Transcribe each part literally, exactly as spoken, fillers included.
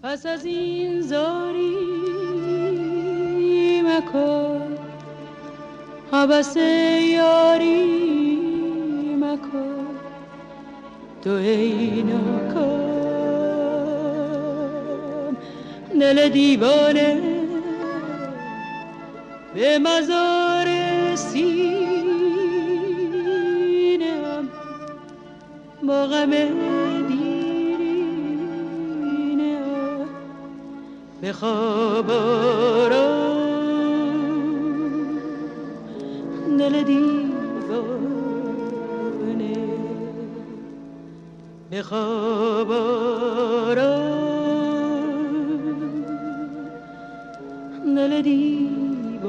پس از این زاری مکن، حبس یاری مکن، تو ای ناکام دل دیوانه به مزار سینه‌ام با غم دیرینه بخواب آرام دل دیوانه، بخواب آرام دل دیوانه.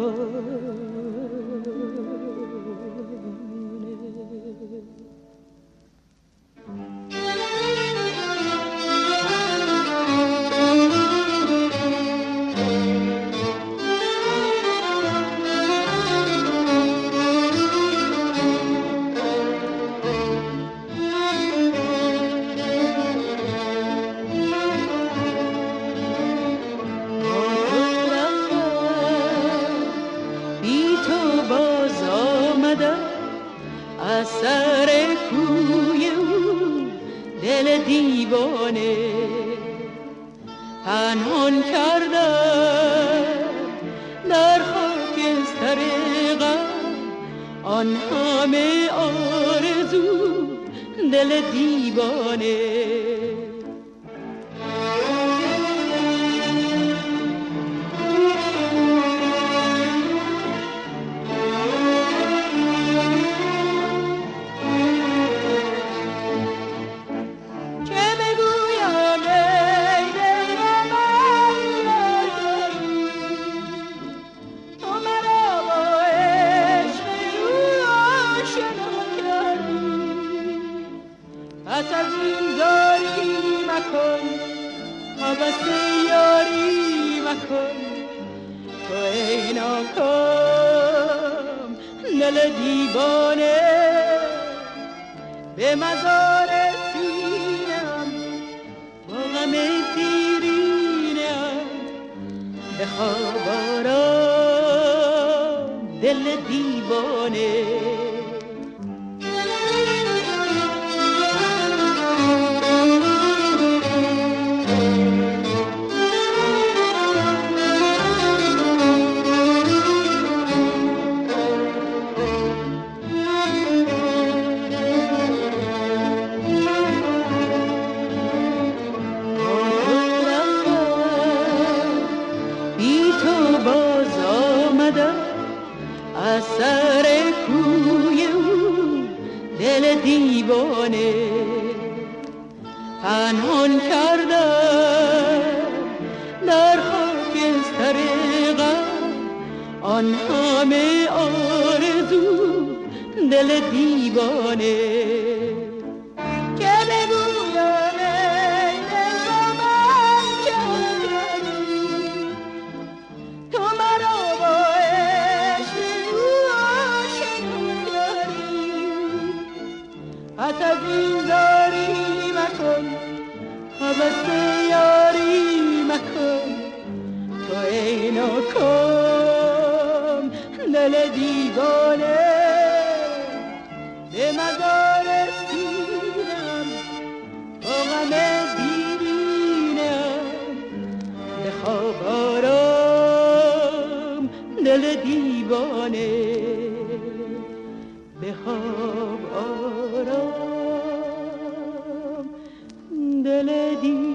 از سر کوی او دل دیوانه پنهان کردم در خاکستر غم آن همه آرزو دل دیوانه. پس از این زاری مکن، حبس یاری مکن، تو ای ناکام دل دیوانه به مزار سینه‌ام با غم دیرینه‌ام بخواب آرام دل دیوانه. از سر کوی او دل دیوانه پنهان کردم در خاکستر غم آن همه آرزو دل دیوانه. پس از این زاری مکن، حبس یاری مکن، تو ای ناکام دل دیوانه به مزار سینه‌ام با غم دیرینه‌ام بخواب آرام دل دیوانه، بخواب آرام دل دیوانه.